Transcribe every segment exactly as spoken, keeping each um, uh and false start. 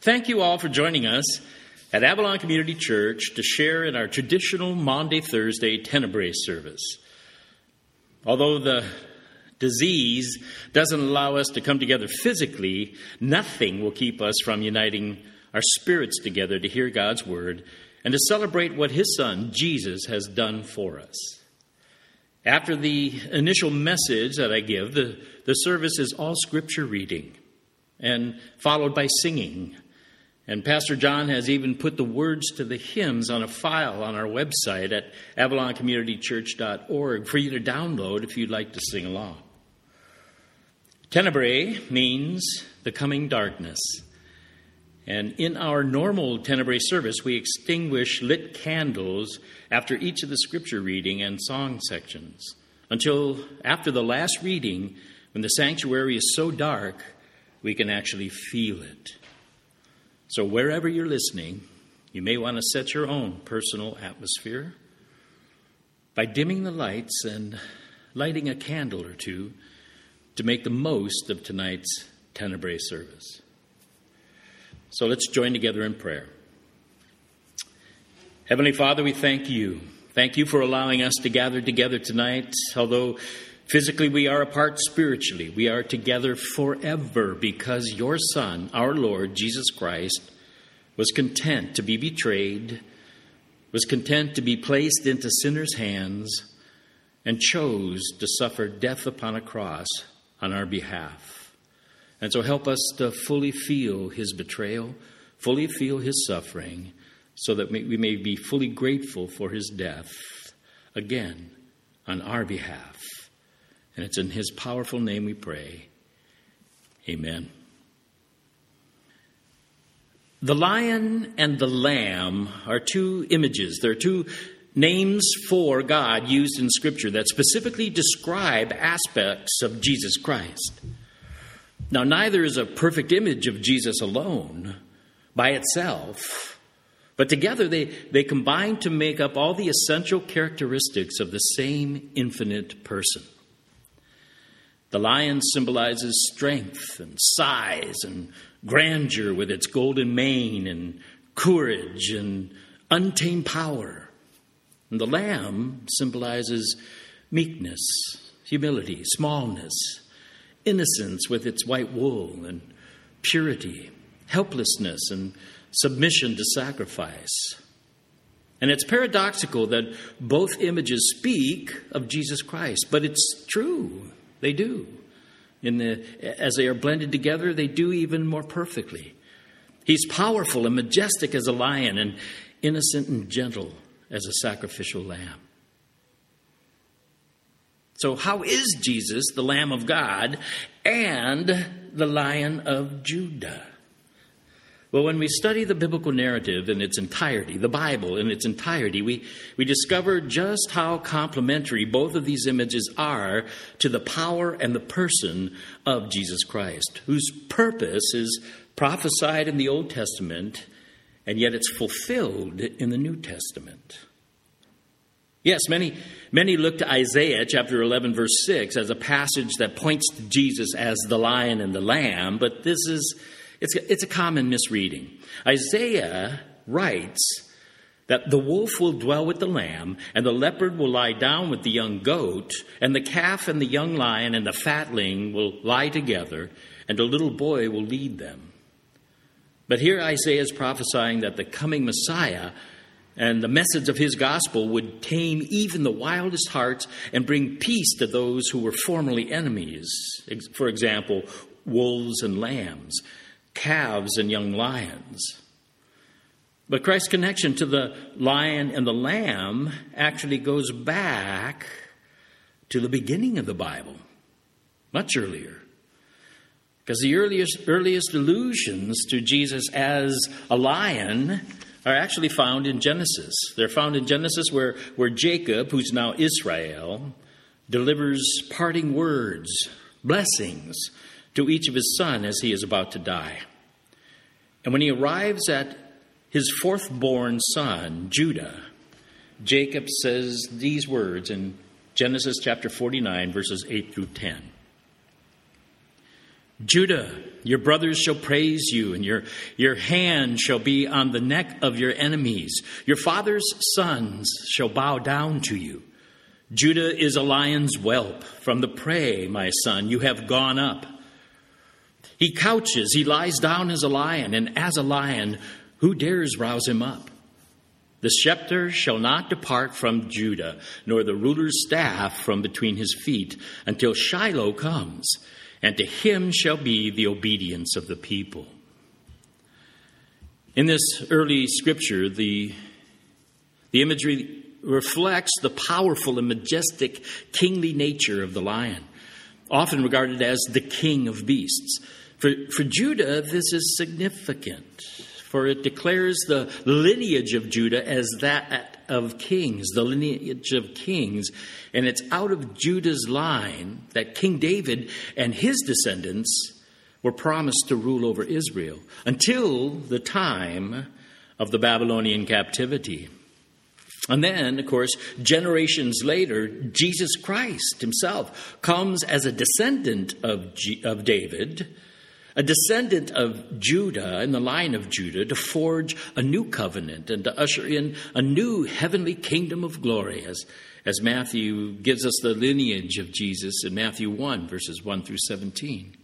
Thank you all for joining us at Avalon Community Church to share in our traditional Maundy Thursday Tenebrae service. Although the disease doesn't allow us to come together physically, nothing will keep us from uniting our spirits together to hear God's word and to celebrate what his son, Jesus, has done for us. After the initial message that I give, the, the service is all scripture reading and followed by singing. And Pastor John has even put the words to the hymns on a file on our website at avalon community church dot org for you to download if you'd like to sing along. Tenebrae means the coming darkness. And in our normal Tenebrae service, we extinguish lit candles after each of the scripture reading and song sections until after the last reading, when the sanctuary is so dark, we can actually feel it. So wherever you're listening, you may want to set your own personal atmosphere by dimming the lights and lighting a candle or two to make the most of tonight's Tenebrae service. So let's join together in prayer. Heavenly Father, we thank you. Thank you for allowing us to gather together tonight. Although physically we are apart, spiritually we are together forever because your Son, our Lord, Jesus Christ, was content to be betrayed, was content to be placed into sinners' hands, and chose to suffer death upon a cross on our behalf. And so help us to fully feel his betrayal, fully feel his suffering, so that we may be fully grateful for his death, again, on our behalf. And it's in his powerful name we pray. Amen. The lion and the lamb are two images. They're two names for God used in Scripture that specifically describe aspects of Jesus Christ. Now, neither is a perfect image of Jesus alone by itself, but together they, they combine to make up all the essential characteristics of the same infinite person. The lion symbolizes strength and size and grandeur with its golden mane and courage and untamed power. And the lamb symbolizes meekness, humility, smallness, innocence with its white wool, and purity, helplessness, and submission to sacrifice. And it's paradoxical that both images speak of Jesus Christ, but it's true. They do. In the, as they are blended together, they do even more perfectly. He's powerful and majestic as a lion and innocent and gentle as a sacrificial lamb. So how is Jesus the Lamb of God and the Lion of Judah? Well, when we study the biblical narrative in its entirety, the Bible in its entirety, we, we discover just how complementary both of these images are to the power and the person of Jesus Christ, whose purpose is prophesied in the Old Testament, and yet it's fulfilled in the New Testament. Yes, many, many look to Isaiah chapter eleven, verse six as a passage that points to Jesus as the lion and the lamb, but this is It's a, it's a common misreading. Isaiah writes that the wolf will dwell with the lamb, and the leopard will lie down with the young goat, and the calf and the young lion and the fatling will lie together, and a little boy will lead them. But here Isaiah is prophesying that the coming Messiah and the message of his gospel would tame even the wildest hearts and bring peace to those who were formerly enemies. For example, wolves and lambs, calves and young lions. But Christ's connection to the lion and the lamb actually goes back to the beginning of the Bible, much earlier. Because the earliest, earliest allusions to Jesus as a lion are actually found in Genesis. They're found in Genesis where, where Jacob, who's now Israel, delivers parting words, blessings, to each of his son as he is about to die. And when he arrives at his fourth-born son, Judah, Jacob says these words in Genesis chapter forty-nine, verses eight through ten. Judah, your brothers shall praise you, and your, your hand shall be on the neck of your enemies. Your father's sons shall bow down to you. Judah is a lion's whelp. From the prey, my son, you have gone up. He couches, he lies down as a lion, and as a lion, who dares rouse him up? The scepter shall not depart from Judah, nor the ruler's staff from between his feet, until Shiloh comes, and to him shall be the obedience of the people. In this early scripture, the, the imagery reflects the powerful and majestic kingly nature of the lion, often regarded as the king of beasts. For, for Judah, this is significant, for it declares the lineage of Judah as that of kings, the lineage of kings. And it's out of Judah's line that King David and his descendants were promised to rule over Israel until the time of the Babylonian captivity. And then, of course, generations later, Jesus Christ himself comes as a descendant of, G- of David, a descendant of Judah in the line of Judah, to forge a new covenant and to usher in a new heavenly kingdom of glory, as, as Matthew gives us the lineage of Jesus in Matthew one, verses one through seventeen.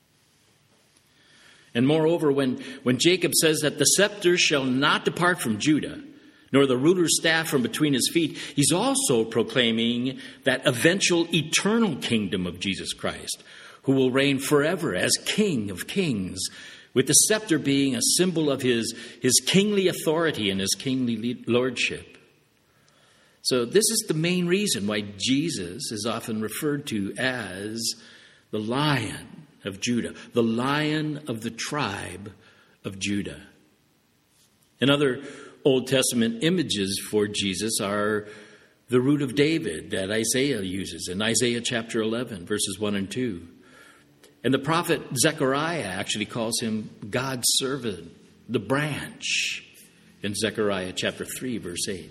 And moreover, when, when Jacob says that the scepter shall not depart from Judah, nor the ruler's staff from between his feet, he's also proclaiming that eventual eternal kingdom of Jesus Christ, who will reign forever as King of kings, with the scepter being a symbol of his, his kingly authority and his kingly lordship. So this is the main reason why Jesus is often referred to as the Lion of Judah, the Lion of the tribe of Judah. And other Old Testament images for Jesus are the root of David that Isaiah uses in Isaiah chapter eleven, verses one and two. And the prophet Zechariah actually calls him God's servant, the branch, in Zechariah chapter three, verse eight.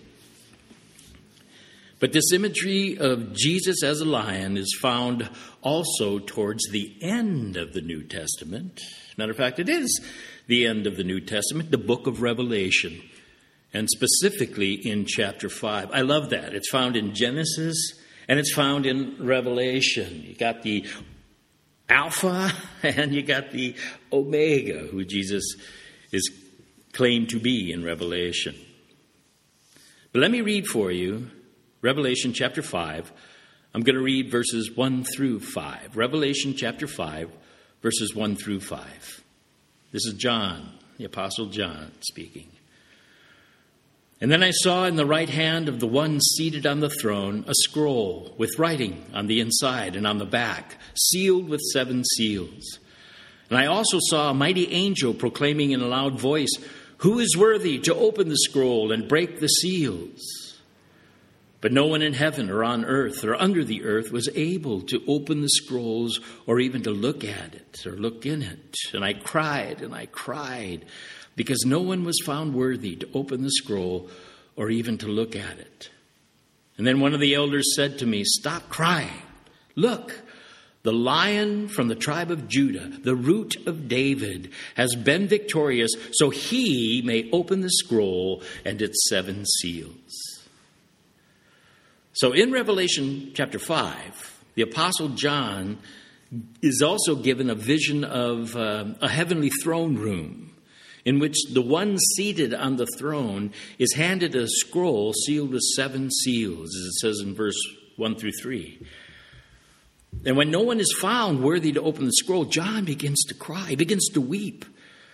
But this imagery of Jesus as a lion is found also towards the end of the New Testament. Matter of fact, it is the end of the New Testament, the book of Revelation, and specifically in chapter five. I love that. It's found in Genesis and it's found in Revelation. You got the Alpha and you got the Omega, who Jesus is claimed to be in Revelation. But let me read for you Revelation chapter five. I'm going to read verses one through five. Revelation chapter five, verses one through five. This is John, the Apostle John, speaking. And then I saw in the right hand of the one seated on the throne a scroll with writing on the inside and on the back, sealed with seven seals. And I also saw a mighty angel proclaiming in a loud voice, "Who is worthy to open the scroll and break the seals?" But no one in heaven or on earth or under the earth was able to open the scrolls or even to look at it or look in it. And I cried and I cried, because no one was found worthy to open the scroll or even to look at it. And then one of the elders said to me, "Stop crying. Look, the Lion from the tribe of Judah, the root of David, has been victorious, so he may open the scroll and its seven seals." So in Revelation chapter five, the Apostle John is also given a vision of uh, a heavenly throne room, in which the one seated on the throne is handed a scroll sealed with seven seals, as it says in verse one through three. And when no one is found worthy to open the scroll, John begins to cry, he begins to weep.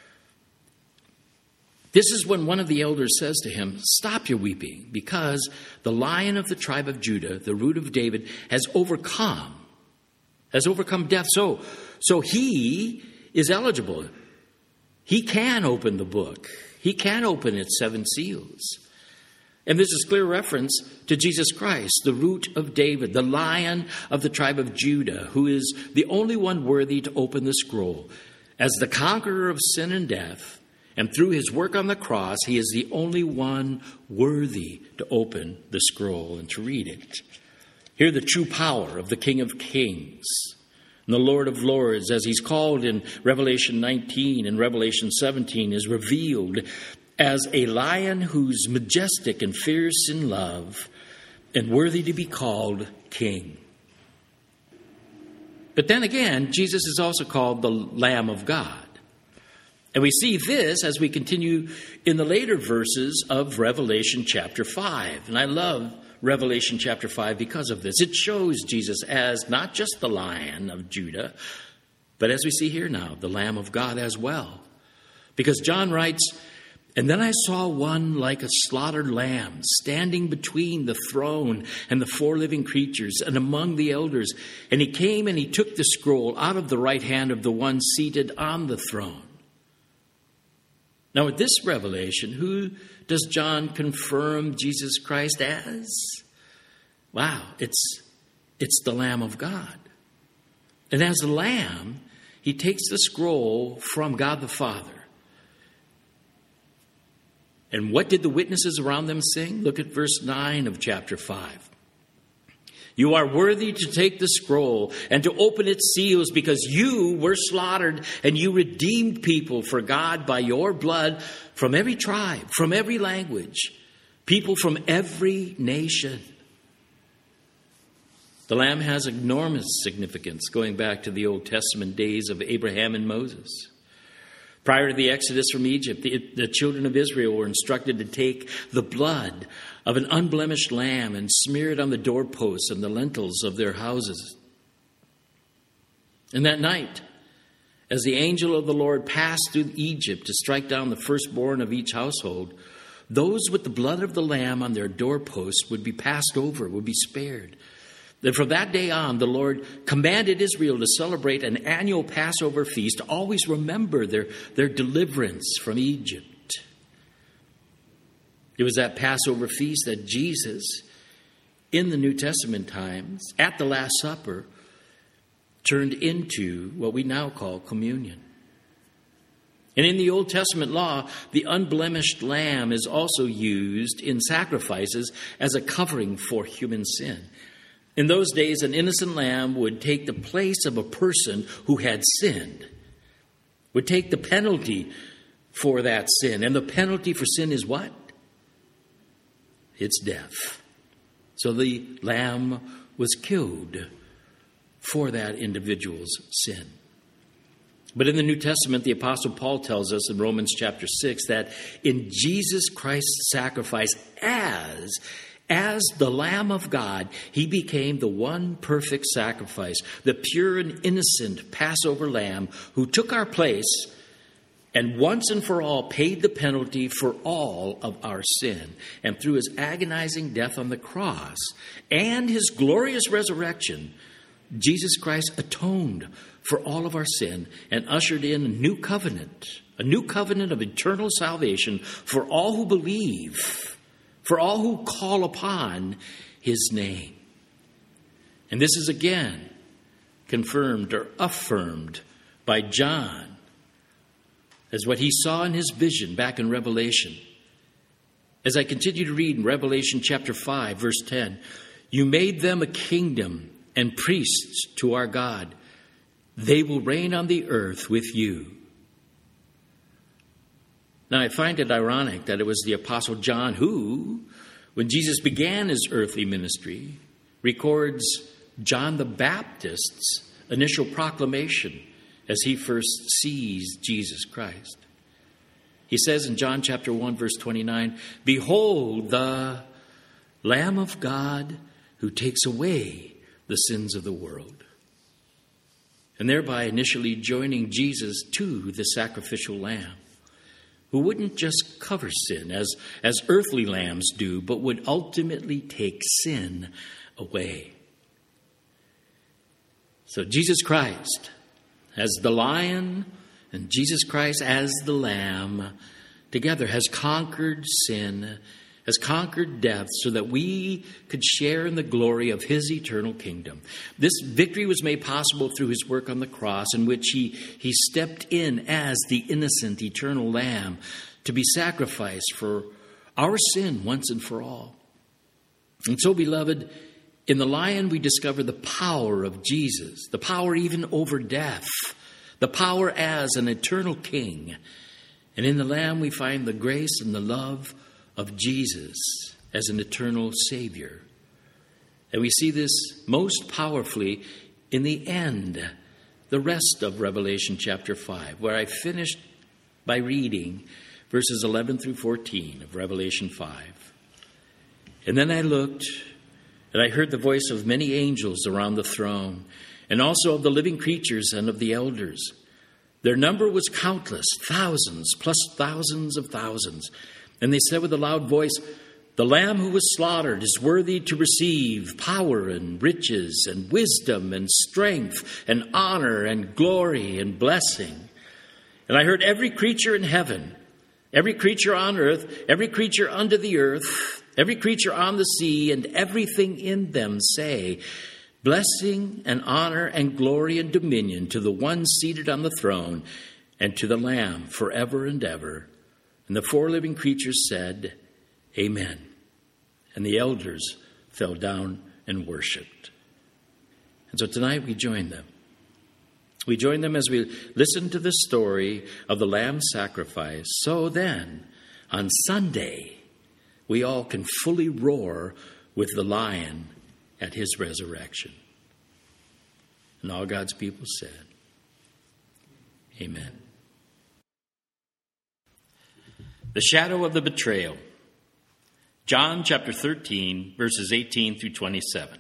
This is when one of the elders says to him, "Stop your weeping, because the Lion of the tribe of Judah, the root of David, has overcome, has overcome death. So, so he is eligible. He can open the book. He can open its seven seals." And this is clear reference to Jesus Christ, the root of David, the Lion of the tribe of Judah, who is the only one worthy to open the scroll. As the conqueror of sin and death, and through his work on the cross, he is the only one worthy to open the scroll and to read it. Hear the true power of the King of Kings. And the Lord of Lords, as he's called in Revelation nineteen and Revelation seventeen, is revealed as a lion who's majestic and fierce in love and worthy to be called king. But then again, Jesus is also called the Lamb of God. And we see this as we continue in the later verses of Revelation chapter five. And I love Revelation chapter five because of this. It shows Jesus as not just the Lion of Judah, but as we see here now, the Lamb of God as well. Because John writes, "And then I saw one like a slaughtered lamb standing between the throne and the four living creatures and among the elders. And he came and he took the scroll out of the right hand of the one seated on the throne." Now, with this revelation, who does John confirm Jesus Christ as? Wow, it's, it's the Lamb of God. And as the Lamb, he takes the scroll from God the Father. And what did the witnesses around them sing? Look at verse nine of chapter five. "You are worthy to take the scroll and to open its seals, because you were slaughtered and you redeemed people for God by your blood from every tribe, from every language, people from every nation." The Lamb has enormous significance going back to the Old Testament days of Abraham and Moses. Prior to the Exodus from Egypt, the, the children of Israel were instructed to take the blood of an unblemished lamb and smear it on the doorposts and the lintels of their houses. And that night, as the angel of the Lord passed through Egypt to strike down the firstborn of each household, those with the blood of the lamb on their doorposts would be passed over, would be spared. Then from that day on, the Lord commanded Israel to celebrate an annual Passover feast, to always remember their, their deliverance from Egypt. It was that Passover feast that Jesus, in the New Testament times, at the Last Supper, turned into what we now call communion. And in the Old Testament law, the unblemished lamb is also used in sacrifices as a covering for human sin. In those days, an innocent lamb would take the place of a person who had sinned, would take the penalty for that sin. And the penalty for sin is what? It's death. So the lamb was killed for that individual's sin. But in the New Testament, the Apostle Paul tells us in Romans chapter six that in Jesus Christ's sacrifice as As the Lamb of God, he became the one perfect sacrifice, the pure and innocent Passover lamb who took our place and once and for all paid the penalty for all of our sin. And through his agonizing death on the cross and his glorious resurrection, Jesus Christ atoned for all of our sin and ushered in a new covenant, a new covenant of eternal salvation for all who believe, for all who call upon his name. And this is again confirmed or affirmed by John as what he saw in his vision back in Revelation. As I continue to read in Revelation chapter five, verse ten, "You made them a kingdom and priests to our God. They will reign on the earth with you." Now, I find it ironic that it was the Apostle John who, when Jesus began his earthly ministry, records John the Baptist's initial proclamation as he first sees Jesus Christ. He says in John chapter one, verse twenty-nine, "Behold the Lamb of God who takes away the sins of the world." And thereby initially joining Jesus to the sacrificial lamb, who wouldn't just cover sin as, as earthly lambs do, but would ultimately take sin away. So Jesus Christ as the lion and Jesus Christ as the lamb together has conquered sin, has conquered death, so that we could share in the glory of his eternal kingdom. This victory was made possible through his work on the cross, in which he, he stepped in as the innocent eternal lamb to be sacrificed for our sin once and for all. And so, beloved, In the lion, we discover the power of Jesus, the power even over death, the power as an eternal king. And in the lamb, we find the grace and the love of Jesus as an eternal Savior. And we see this most powerfully in the end, the rest of Revelation chapter five, where I finished by reading verses eleven through fourteen of Revelation five. And then I looked, and I heard the voice of many angels around the throne, and also of the living creatures and of the elders. Their number was countless, thousands plus thousands of thousands. And they said with a loud voice, "The Lamb who was slaughtered is worthy to receive power and riches and wisdom and strength and honor and glory and blessing." And I heard every creature in heaven, every creature on earth, every creature under the earth, every creature on the sea, and everything in them say, "Blessing and honor and glory and dominion to the one seated on the throne and to the Lamb forever and ever." And the four living creatures said, "Amen." And the elders fell down and worshiped. And so tonight we join them. We join them as we listen to the story of the Lamb's sacrifice. So then, on Sunday, we all can fully roar with the Lion at his resurrection. And all God's people said, Amen. The shadow of the betrayal. John chapter thirteen, verses eighteen through twenty-seven.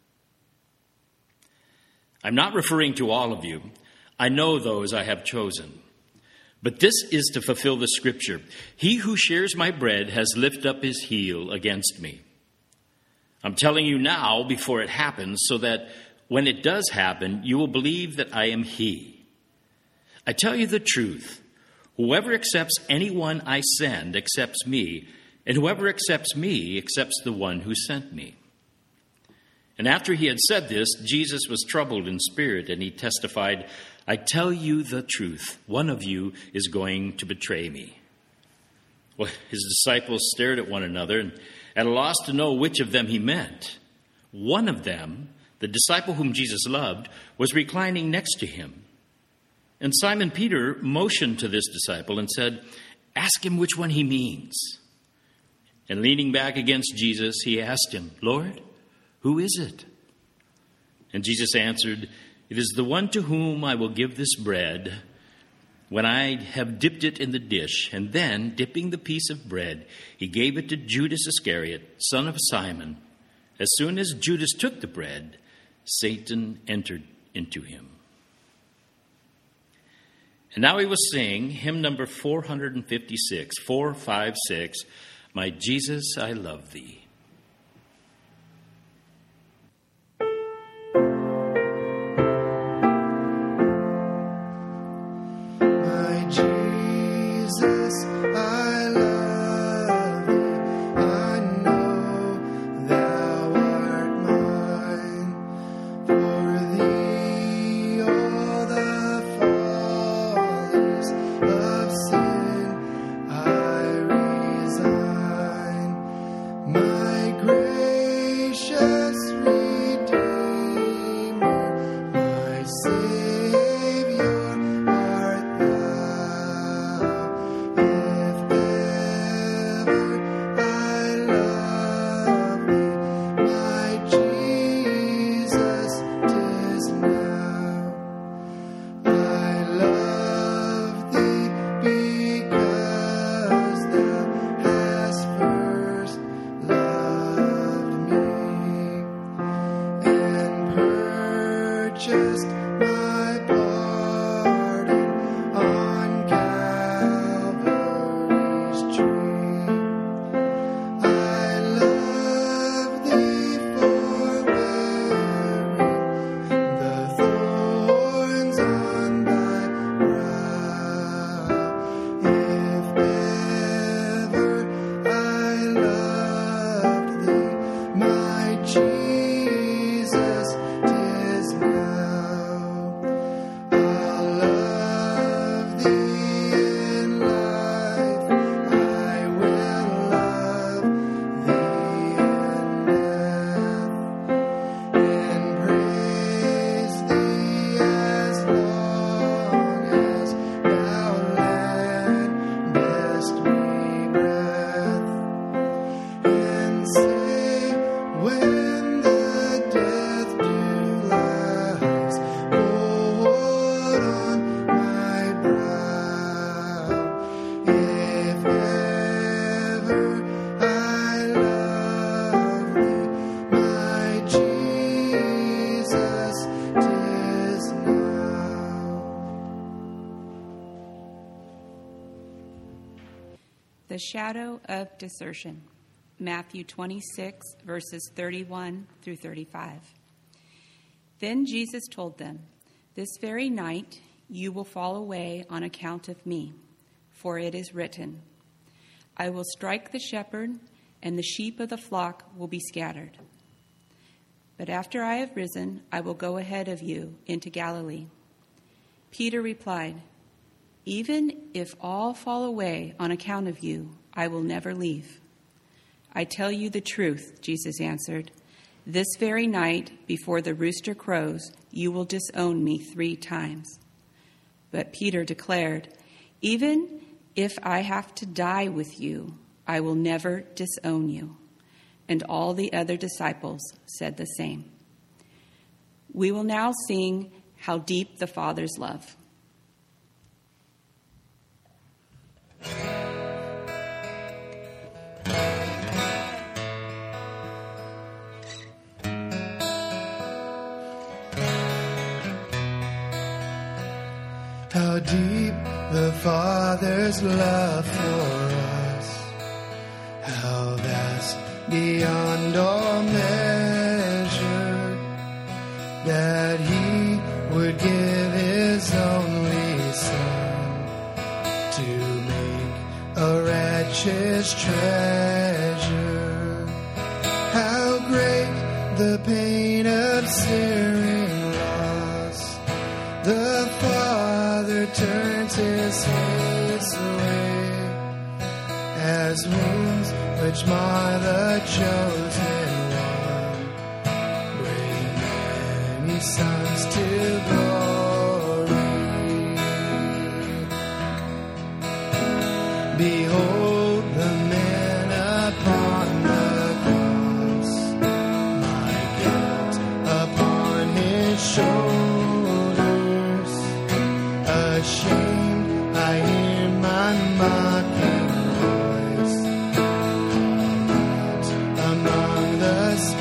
I'm not referring to all of you. I know those I have chosen. But this is to fulfill the scripture. He who shares my bread has lifted up his heel against me. I'm telling you now before it happens, so that when it does happen, you will believe that I am he. I tell you the truth. Whoever accepts anyone I send accepts me, and whoever accepts me accepts the one who sent me. And after he had said this, Jesus was troubled in spirit, and he testified, I tell you the truth, one of you is going to betray me. Well, his disciples stared at one another, and at a loss to know which of them he meant. One of them, the disciple whom Jesus loved, was reclining next to him. And Simon Peter motioned to this disciple and said, Ask him which one he means. And leaning back against Jesus, he asked him, Lord, who is it? And Jesus answered, It is the one to whom I will give this bread when I have dipped it in the dish. And then, dipping the piece of bread, he gave it to Judas Iscariot, son of Simon. As soon as Judas took the bread, Satan entered into him. And now we will sing hymn number four fifty-six, four five six, My Jesus, I Love Thee. My The shadow of desertion. Matthew twenty-six, verses thirty-one through thirty-five. Then Jesus told them, "This very night you will fall away on account of me, for it is written, 'I will strike the shepherd, and the sheep of the flock will be scattered.' But after I have risen, I will go ahead of you into Galilee." Peter replied, "Even if all fall away on account of you, I will never leave." "I tell you the truth," Jesus answered. "This very night, before the rooster crows, you will disown me three times." But Peter declared, "Even if I have to die with you, I will never disown you." And all the other disciples said the same. We will now sing "How Deep the Father's Love." How deep the Father's love for us, how vast beyond all measure, that He would give His only Son to make a wretch's treasure. How great the pain of searing loss, the Father turns His face away, as wounds which mar the chosen one bring many sons to glory. Behold the man upon the cross, my guilt upon His shoulders. Ashamed, I hear my mocking voice among the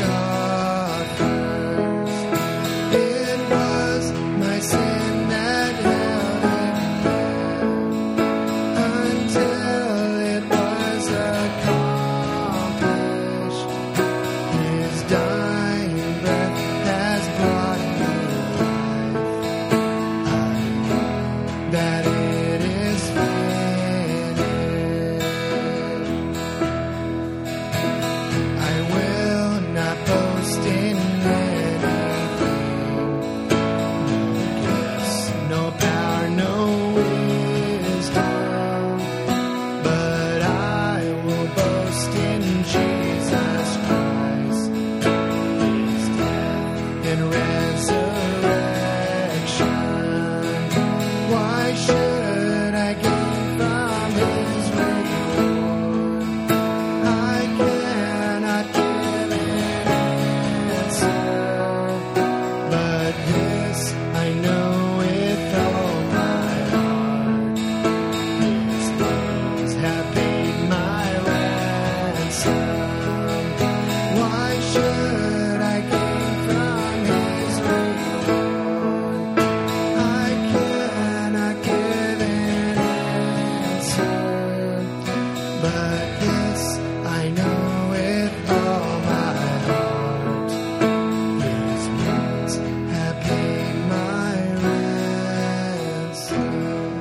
scoffers. It was my sin that held it there until it was accomplished. His dying breath has brought me life. I know that it is finished. I will not boast in anything, no gifts, no power, no wisdom, but I will boast in Jesus Christ, His death and resurrection. Why should I gain from His reward? I cannot give an answer, but this I know with all my heart: His blows have paid my ransom. Why should I gain from His reward? I cannot give an answer, but this I know with all my heart: His wounds have paid my ransom.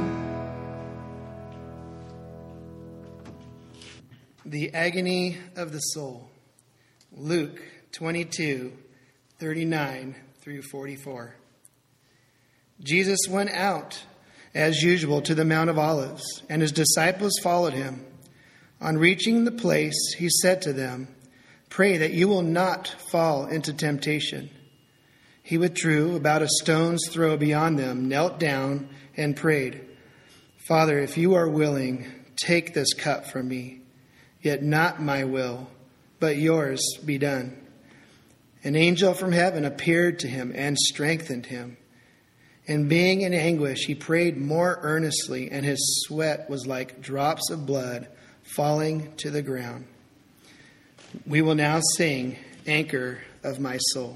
The agony of the soul. Luke twenty-two, thirty-nine through forty-four. Jesus went out, as usual, to the Mount of Olives, and His disciples followed Him. On reaching the place, He said to them, "Pray that you will not fall into temptation." He withdrew about a stone's throw beyond them, knelt down, and prayed, "Father, if you are willing, take this cup from me. Yet not my will, but yours be done." An angel from heaven appeared to him and strengthened him. And being in anguish, he prayed more earnestly, and his sweat was like drops of blood falling to the ground. We will now sing "Anchor of My Soul."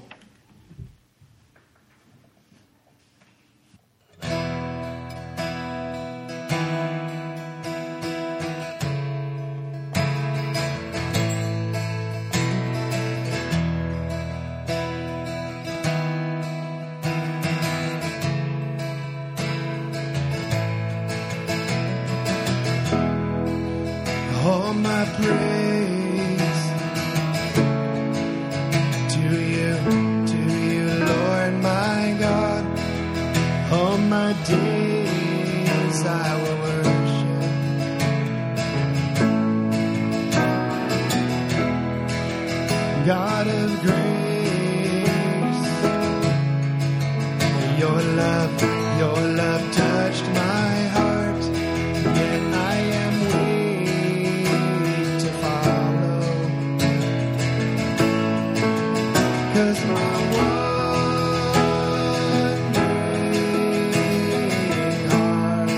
all my praise to you, to you, Lord my God. All my days I will worship. God of grace, your love, your love touched my heart, yet I am weak to follow. 'Cause my wandering heart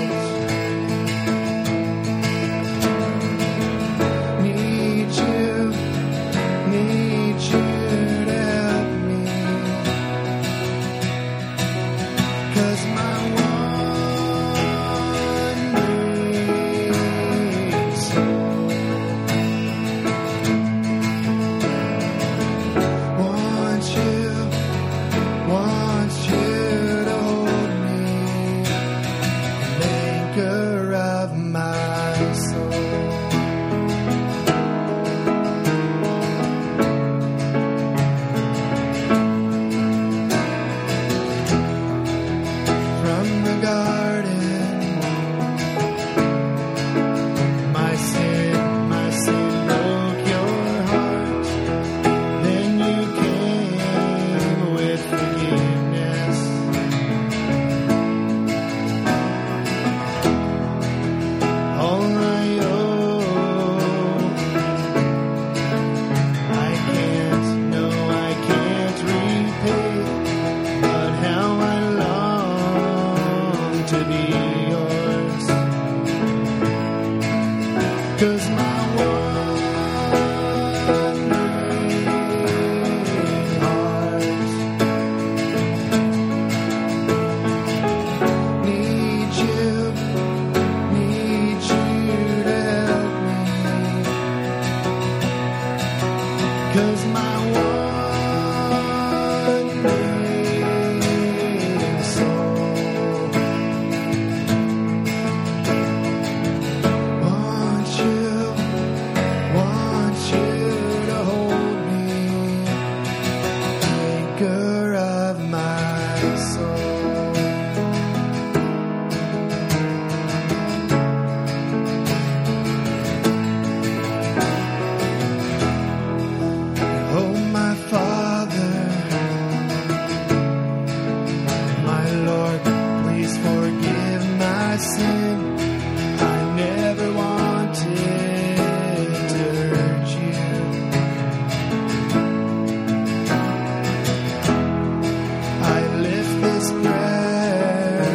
needs you, needs you to help me. 'Cause my wandering soul wants you, wants you to hold me, anchor of my soul. From the garden, my sin, my sin broke your heart. Then you came with forgiveness. All I owe, I can't, no, I can't repay, but how I long to be yours. 'Cause my wandering heart needs you, needs you to help me. 'Cause my wandering soul wants you, wants you to hold me, anchor of my soul. Oh, my Father, my Lord, please forgive my sin. I never wanted to hurt you. I lift this prayer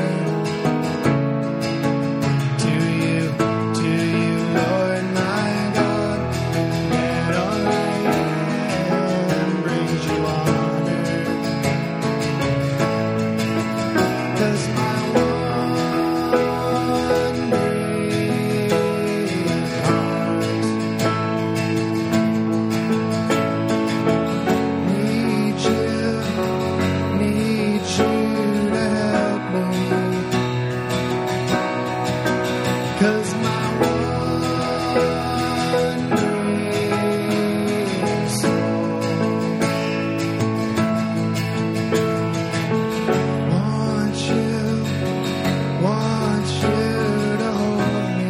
to you, to you, Lord my God, and all I am brings you honor. 'Cause my wandering heart needs you, needs you to help me. 'Cause my wandering soul wants you, wants you to hold me,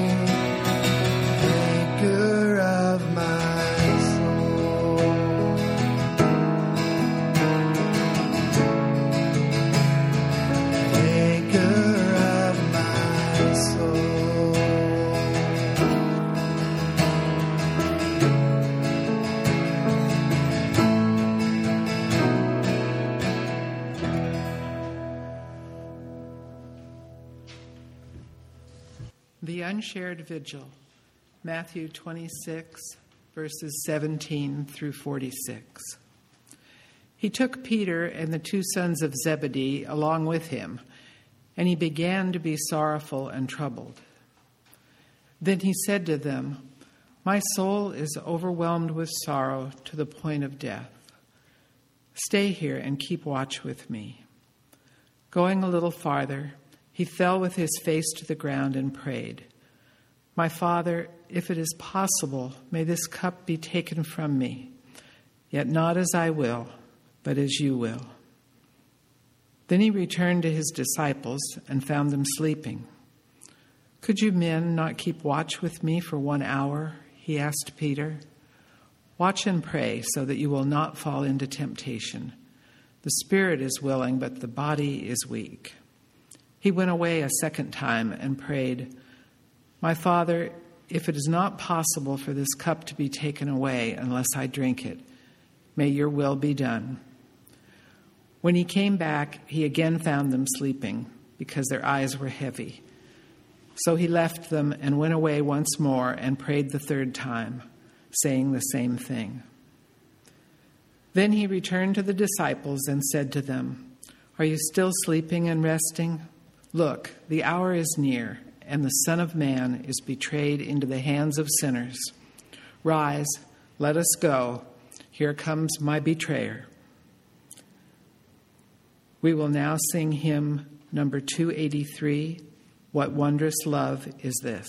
anchor of my soul. Anchor of my soul. The Unshared Vigil, Matthew twenty-six, verses seventeen through forty-six. He took Peter and the two sons of Zebedee along with him, and he began to be sorrowful and troubled. Then he said to them, "My soul is overwhelmed with sorrow to the point of death. Stay here and keep watch with me." Going a little farther, he fell with his face to the ground and prayed, My Father, if it is possible, may this cup be taken from me, yet not as I will, but as you will." Then he returned to his disciples and found them sleeping. "Could you men not keep watch with me for one hour?" he asked Peter. "Watch and pray so that you will not fall into temptation. The spirit is willing, but the body is weak." He went away a second time and prayed, "My Father, if it is not possible for this cup to be taken away unless I drink it, may your will be done." When he came back, he again found them sleeping because their eyes were heavy. So he left them and went away once more and prayed the third time, saying the same thing. Then he returned to the disciples and said to them, "Are you still sleeping and resting? Look, the hour is near, and the Son of Man is betrayed into the hands of sinners. Rise, let us go. Here comes my betrayer." We will now sing hymn number two eighty-three, "What Wondrous Love Is This?"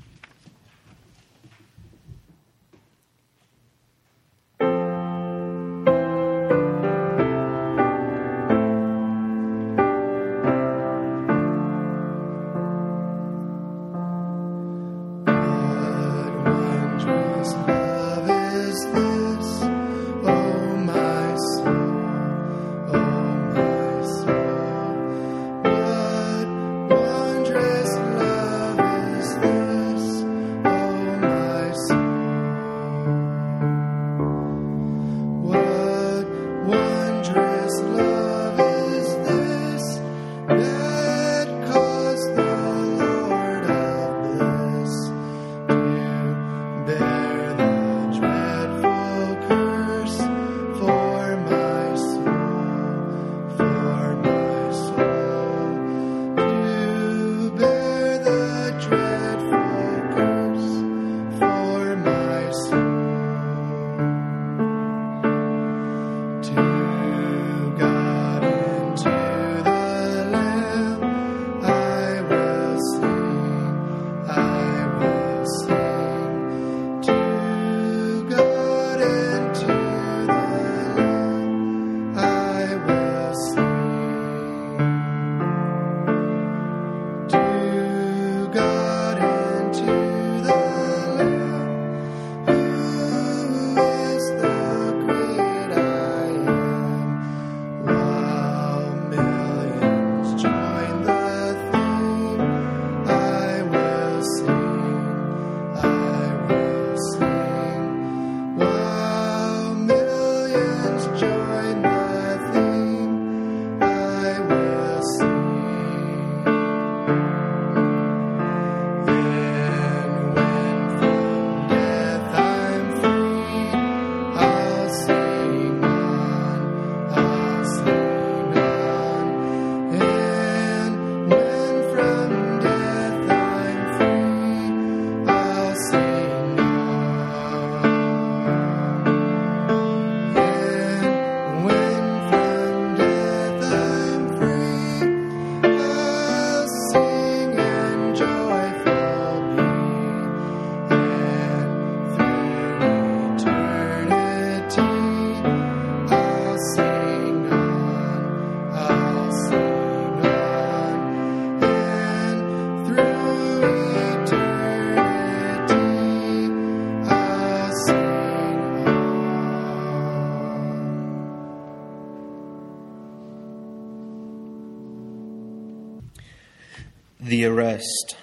The arrest.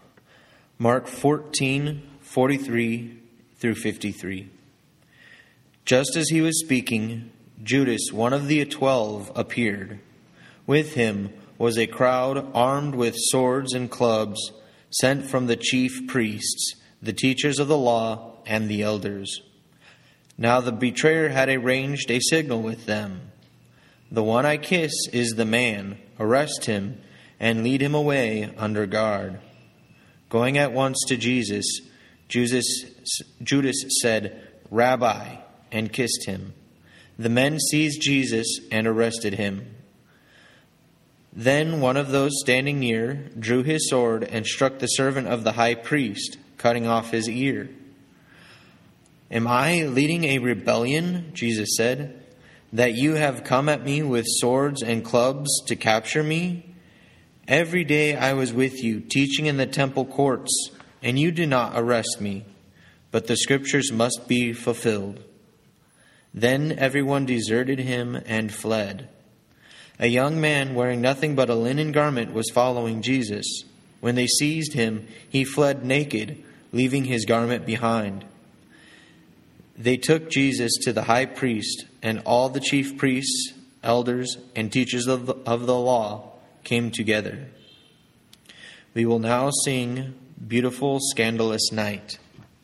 Mark fourteen, forty-three through fifty-three. Just as he was speaking, Judas, one of the twelve, appeared. With him was a crowd armed with swords and clubs, sent from the chief priests, the teachers of the law, and the elders. Now the betrayer had arranged a signal with them. "The one I kiss is the man. Arrest him and lead him away under guard." Going at once to Jesus, Judas, Judas said, "Rabbi," and kissed him. The men seized Jesus and arrested him. Then one of those standing near drew his sword and struck the servant of the high priest, cutting off his ear. Am I leading a rebellion, Jesus said, that you have come at me with swords and clubs to capture me? Every day I was with you, teaching in the temple courts, and you did not arrest me, but the scriptures must be fulfilled. Then everyone deserted him and fled. A young man wearing nothing but a linen garment was following Jesus. When they seized him, he fled naked, leaving his garment behind. They took Jesus to the high priest, and all the chief priests, elders, and teachers of the, of the law came together. We will now sing Beautiful Scandalous Night.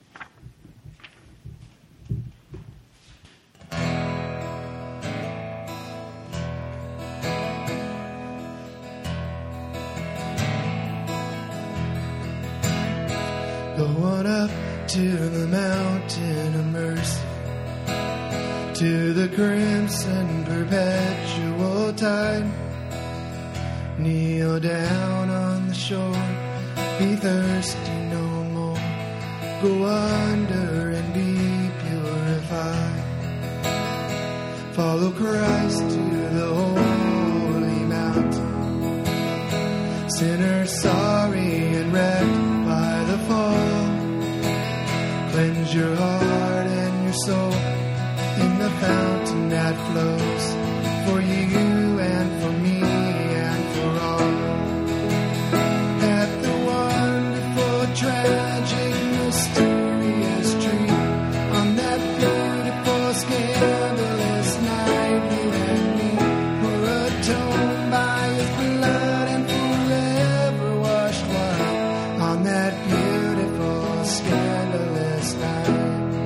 Go on up to the mountain of mercy, to the crimson perpetual tide. Kneel down on the shore, be thirsty no more. Go under and be purified. Follow Christ to the holy mountain. Sinners sorry and wrecked by the fall. Cleanse your heart and your soul in the fountain that flows for you and for me and for all. At the wonderful, tragic, mysterious tree, on that beautiful, scandalous night, you and me were atoned by his blood and forever washed white. On that beautiful, scandalous night.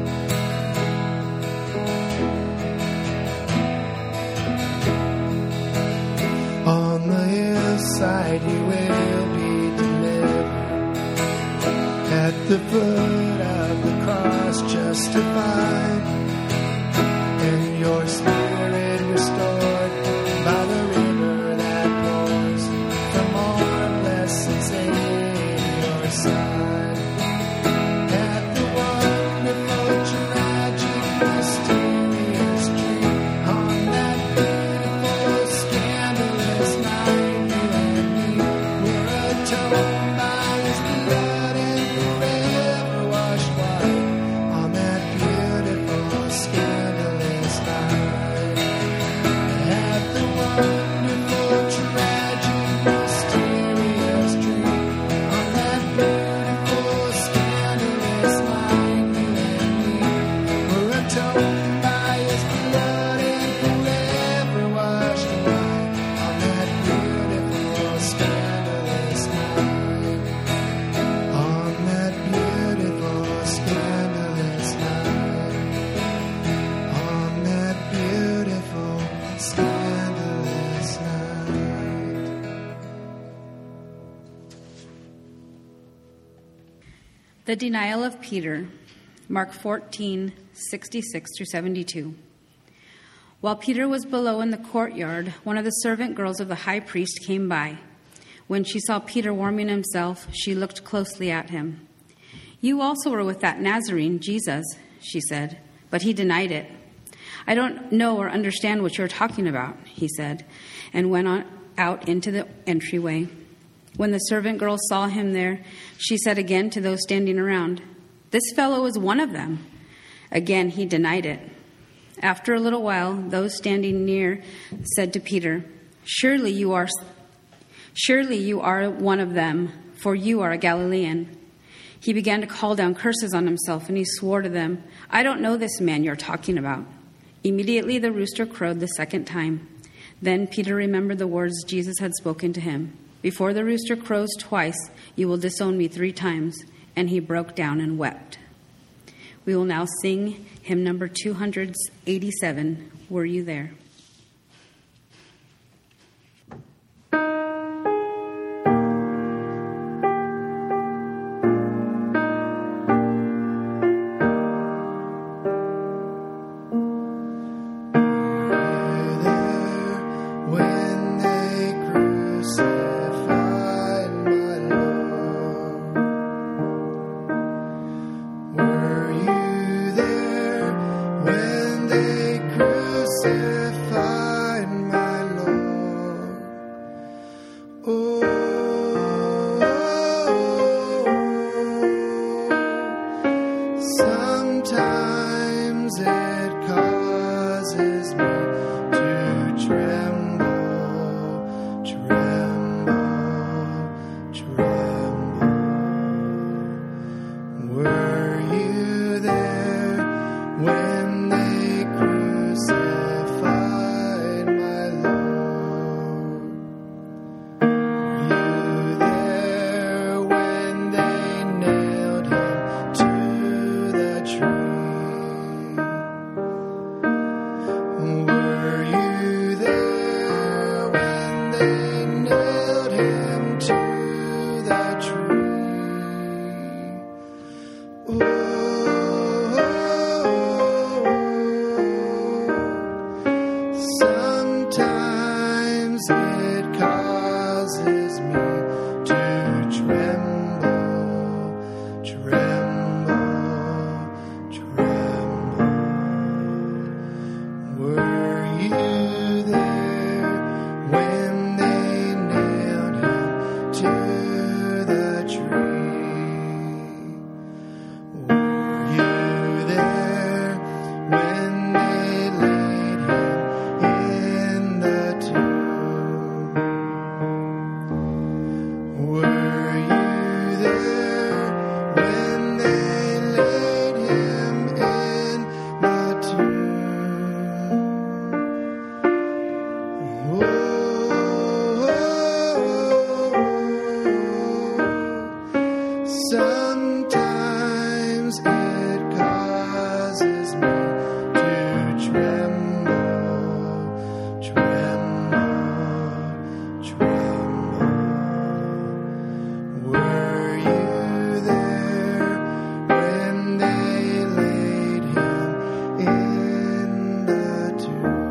On the hillside you will be delivered. At the foot of the cross justified, and your spirit restored by the river that pours from our blessed Savior's side. At the wonderful, tragic, mysterious tree, on that beautiful, scandalous night, you and me were atoned by his blood and forever washed white. On that beautiful, scandalous night. At the wonderful, tragic, mysterious tree, on that beautiful, scandalous night, you and me were atoned by his blood and forever washed white. On that beautiful, scandalous night. On that beautiful, scandalous night. On that beautiful, scandalous night. The denial of Peter, Mark fourteen, sixty-six through seventy-two. While Peter was below in the courtyard, one of the servant girls of the high priest came by. When she saw Peter warming himself, she looked closely at him. "You also were with that Nazarene, Jesus," she said, but he denied it. "I don't know or understand what you're talking about," he said, and went on out into the entryway. When the servant girl saw him there, she said again to those standing around, "This fellow is one of them." Again, he denied it. After a little while, those standing near said to Peter, Surely you are, surely you are one of them, for you are a Galilean." He began to call down curses on himself, and he swore to them, "I don't know this man you're talking about." Immediately the rooster crowed the second time. Then Peter remembered the words Jesus had spoken to him. "Before the rooster crows twice, you will disown me three times." And he broke down and wept. We will now sing hymn number two eighty-seven, Were You There? When they crucified my Lord, Sometimes it causes me to tremble, tremble, tremble. Were you there when they crucified my Lord? Were you there when they nailed him to the tree? Were you there when they nailed him to the tree? Oh, sometimes it causes me to tremble, tremble, tremble. Were you there when they nailed him to the tree? Were you there when they laid him in the tomb? Were you there when they laid him in the tomb? Oh, sometimes it causes me to tremble, tremble, tremble. Were you there when they laid him in the tomb?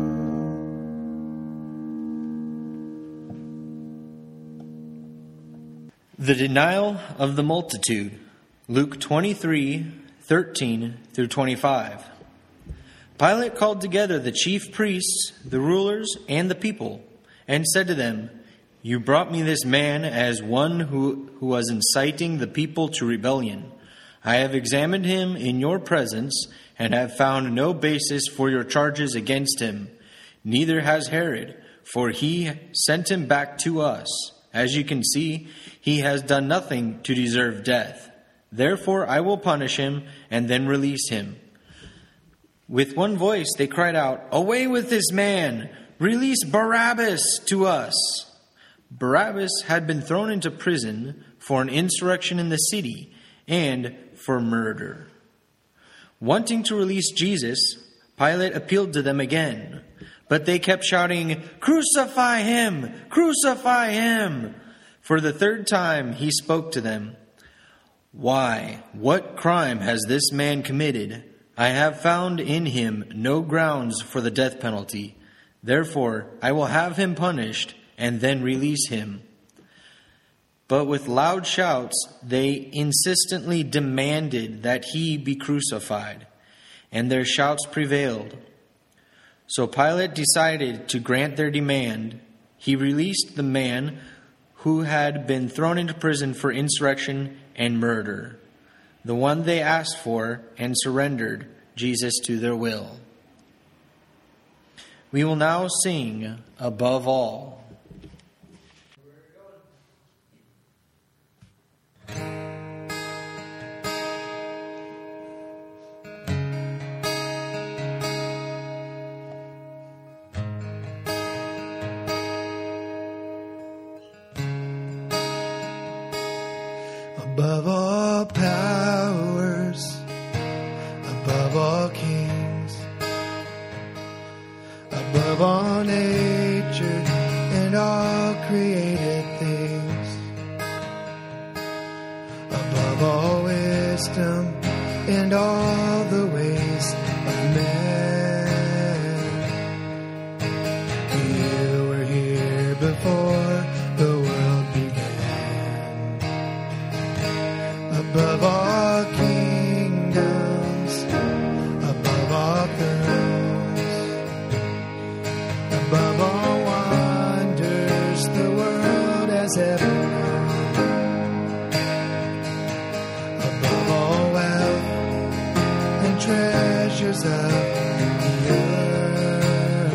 The denial of the multitude. Luke twenty-three, thirteen through twenty-five. Pilate called together the chief priests, the rulers, and the people, and said to them, "You brought me this man as one who, who was inciting the people to rebellion. I have examined him in your presence, and have found no basis for your charges against him. Neither has Herod, for he sent him back to us. As you can see, he has done nothing to deserve death. Therefore I will punish him and then release him." With one voice they cried out, "Away with this man! Release Barabbas to us!" Barabbas had been thrown into prison for an insurrection in the city and for murder. Wanting to release Jesus, Pilate appealed to them again, but they kept shouting, "Crucify him! Crucify him!" For the third time he spoke to them. "Why, what crime has this man committed? I have found in him no grounds for the death penalty. Therefore I will have him punished and then release him." But with loud shouts they insistently demanded that he be crucified, and their shouts prevailed. So Pilate decided to grant their demand. He released the man who had been thrown into prison for insurrection and murder, the one they asked for, and surrendered Jesus to their will. We will now sing "Above All." Above all powers, above all kings, above all nature and all created things, above all wisdom and all the ways of man. You were here before the world began. Above all kingdoms, above all thrones, above all wonders the world has ever known, above all wealth treasures of the earth.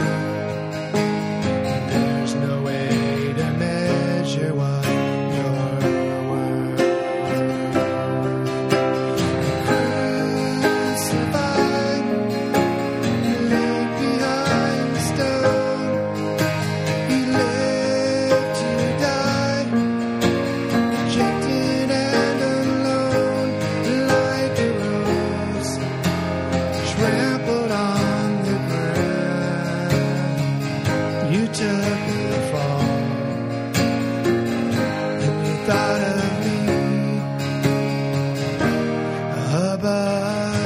There's no way to measure what you're worth. Crucified, laid behind the stone, he lived to die, rejected and alone, like a rose trampled on the ground. You took the fall, and you thought of me above all.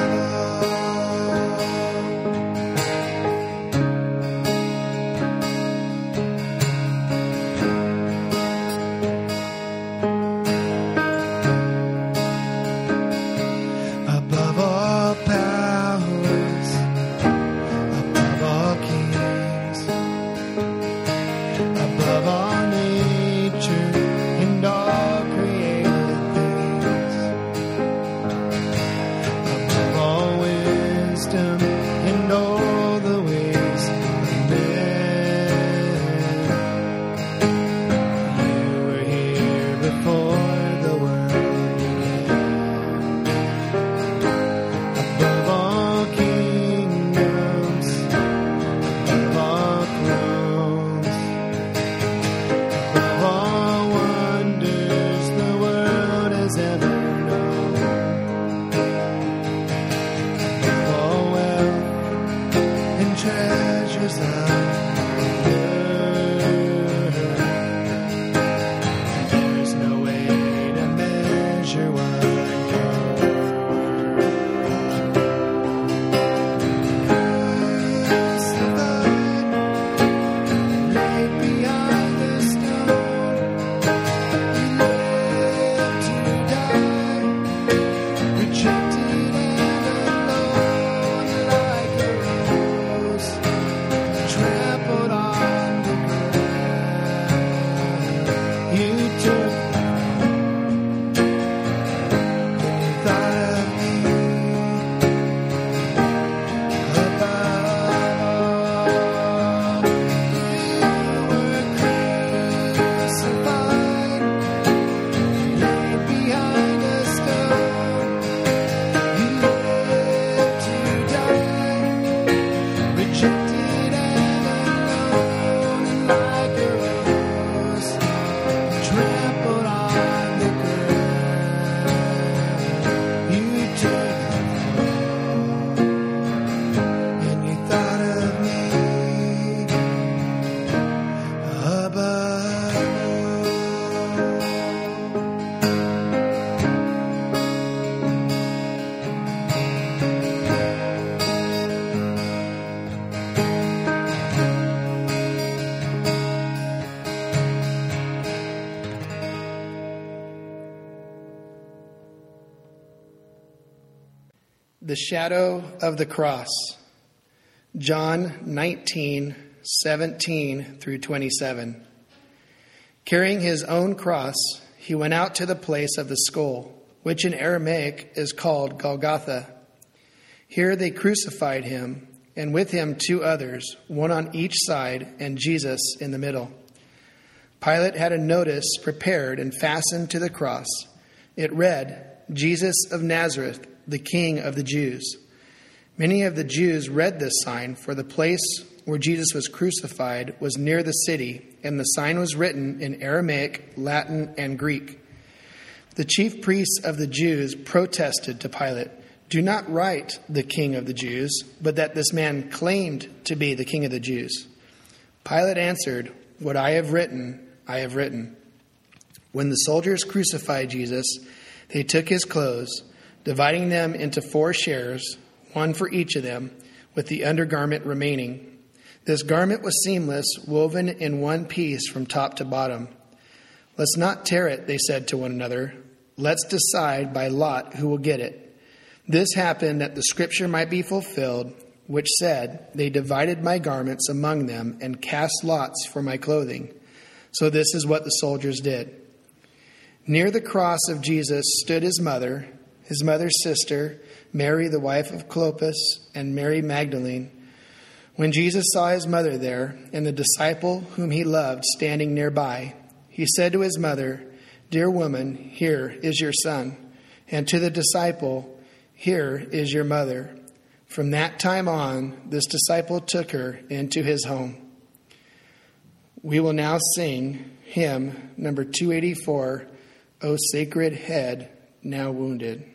Above all powers, above all kings, above all nature and all created things, above all wisdom and all the ways of men. You were here before the world began. Above all kingdoms, above all thrones, above all wonders the world has ever known, above all wealth and treasures of the earth. There's no way to measure what you're crucified, laid behind the stone, he lived to die, rejected and alone, like a rose trampled on the ground. You took and you thought of me above all. You were crucified, laid behind a stone. You lived to die, rejected and alone, like a rose trampled on the ground. You took the fall, and you thought of me above all. The shadow of the cross. John nineteen, seventeen through twenty-seven. Carrying his own cross, he went out to the place of the skull, which in Aramaic is called Golgotha. Here they crucified him, and with him two others, one on each side, and Jesus in the middle. Pilate had a notice prepared and fastened to the cross. It read, "Jesus of Nazareth, the King of the Jews." Many of the Jews read this sign, for the place where Jesus was crucified was near the city, and the sign was written in Aramaic, Latin, and Greek. The chief priests of the Jews protested to Pilate, "Do not write the King of the Jews, but that this man claimed to be the King of the Jews." Pilate answered, "What I have written, I have written." When the soldiers crucified Jesus, they took his clothes, dividing them into four shares, one for each of them, with the undergarment remaining. This garment was seamless, woven in one piece from top to bottom. "Let's not tear it," they said to one another. "Let's decide by lot who will get it." This happened that the scripture might be fulfilled, which said, "They divided my garments among them and cast lots for my clothing." So this is what the soldiers did. Near the cross of Jesus stood his mother, his mother's sister, Mary the wife of Clopas, and Mary Magdalene. When Jesus saw his mother there, and the disciple whom he loved standing nearby, he said to his mother, "Dear woman, here is your son." And to the disciple, "Here is your mother." From that time on, this disciple took her into his home. We will now sing hymn number two eighty-four, "O Sacred Head, Now Wounded."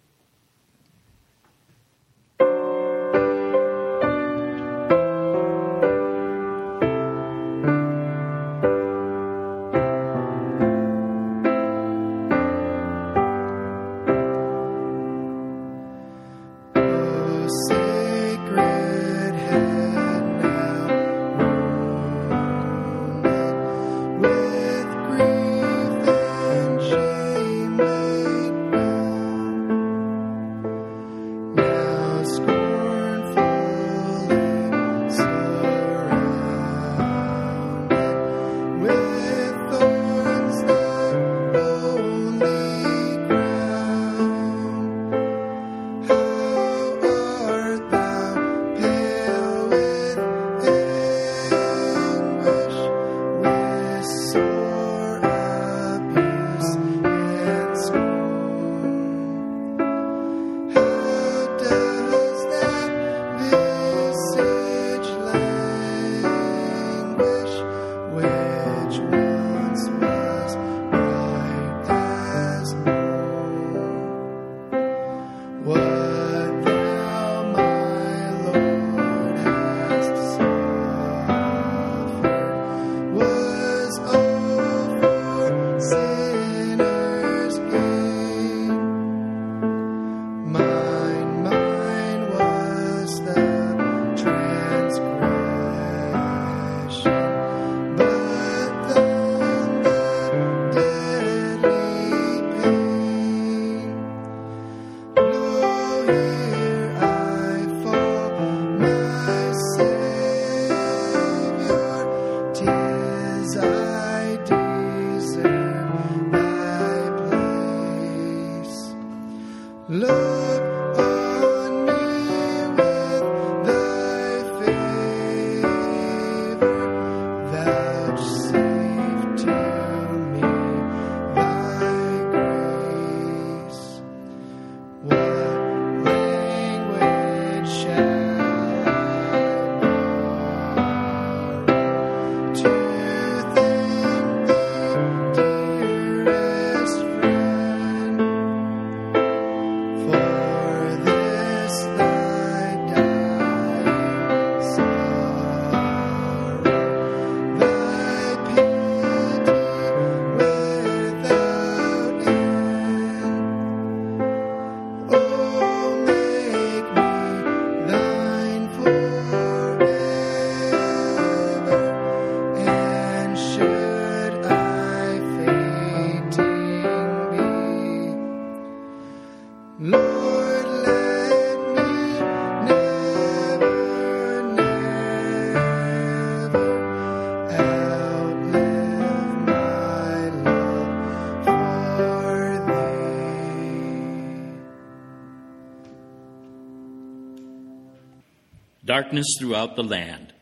Darkness throughout the land.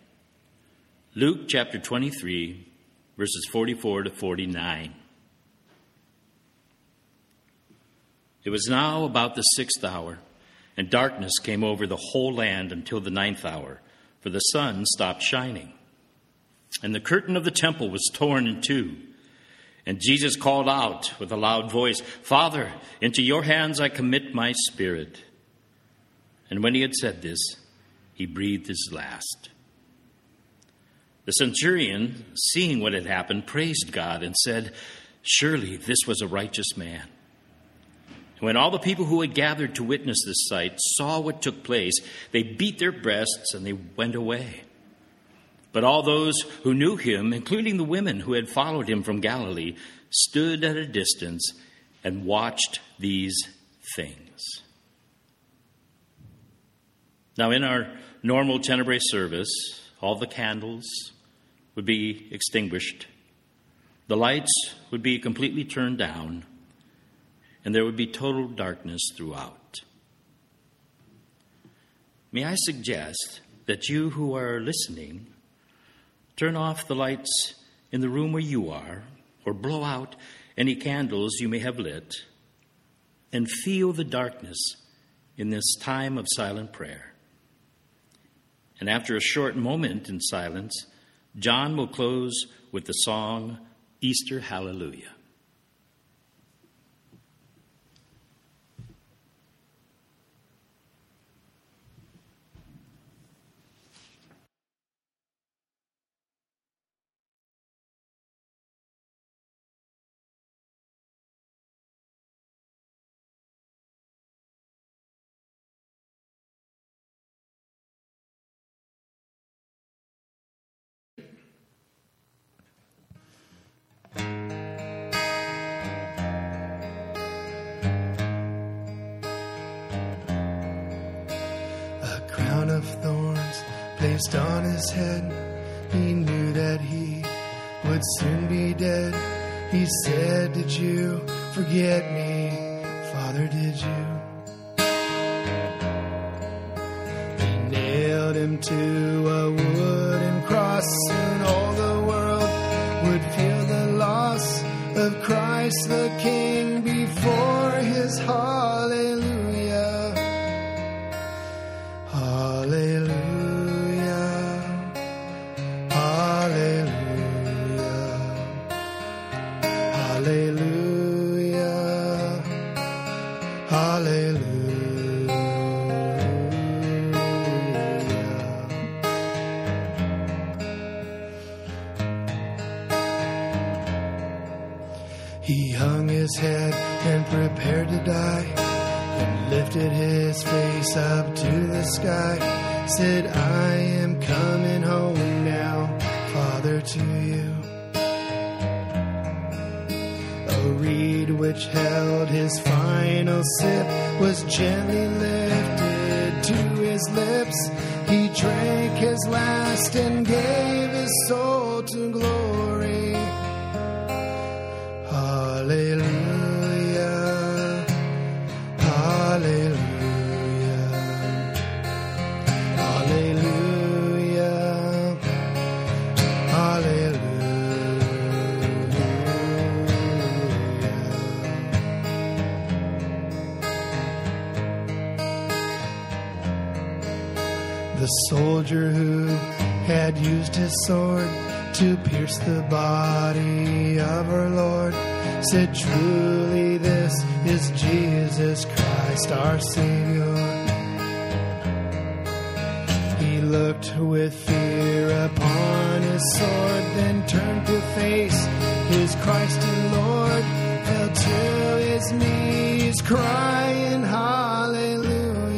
Luke chapter twenty-three, verses forty-four to forty-nine. It was now about the sixth hour, and darkness came over the whole land until the ninth hour, for the sun stopped shining. And the curtain of the temple was torn in two. And Jesus called out with a loud voice, "Father, into your hands I commit my spirit." And when he had said this, he breathed his last. The centurion, seeing what had happened, praised God and said, "Surely this was a righteous man." And when all the people who had gathered to witness this sight saw what took place, they beat their breasts and they went away. But all those who knew him, including the women who had followed him from Galilee, stood at a distance and watched these things. Now, in our normal Tenebrae service, all the candles would be extinguished. The lights would be completely turned down. and there would be total darkness throughout. May I suggest that you who are listening turn off the lights in the room where you are, or blow out any candles you may have lit, and feel the darkness in this time of silent prayer. And after a short moment in silence, John will close with the song, Easter Hallelujah. Placed on his head, he knew that he would soon be dead. He said, did you forget me, Father, did you? They nailed him to a wooden cross, and all the world would feel the loss of Christ the King before his hallelujah. Hallelujah. Hallelujah, hallelujah. He hung his head and prepared to die, and lifted his face up to the sky, said, I am coming home now, Father, to you. A reed which held his final sip was gently lifted to his lips. He drank his last and gave his soul to glory. Hallelujah, hallelujah, hallelujah, hallelujah. The soldier who had used his sword to pierce the body of our Lord said, truly this is Jesus Christ our Savior. He looked with fear upon his sword, then turned to face his Christ and Lord, fell to his knees crying hallelujah.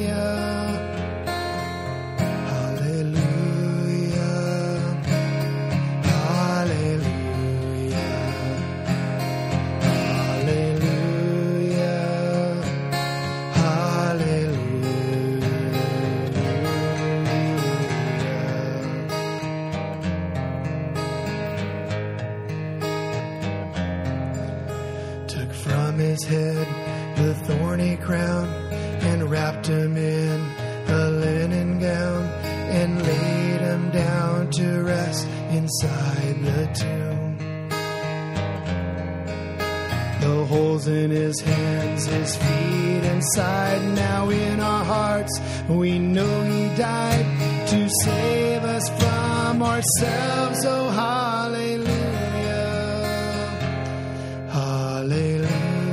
His head the thorny crown, and wrapped him in a linen gown, and laid him down to rest inside the tomb. The holes in his hands, his feet and side, now in our hearts we know he died to save us from ourselves. Oh, hallelujah, hallelujah.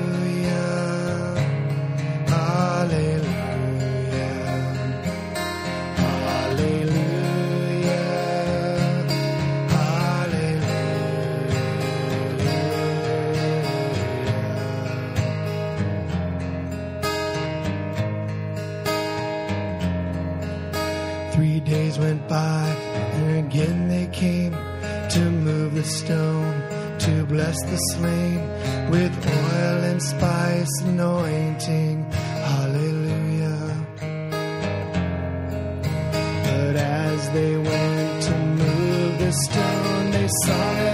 Three days went by, and again they came to move the stone, to bless the slain with oil and spice anointing. Hallelujah. But as they went to move the stone, they saw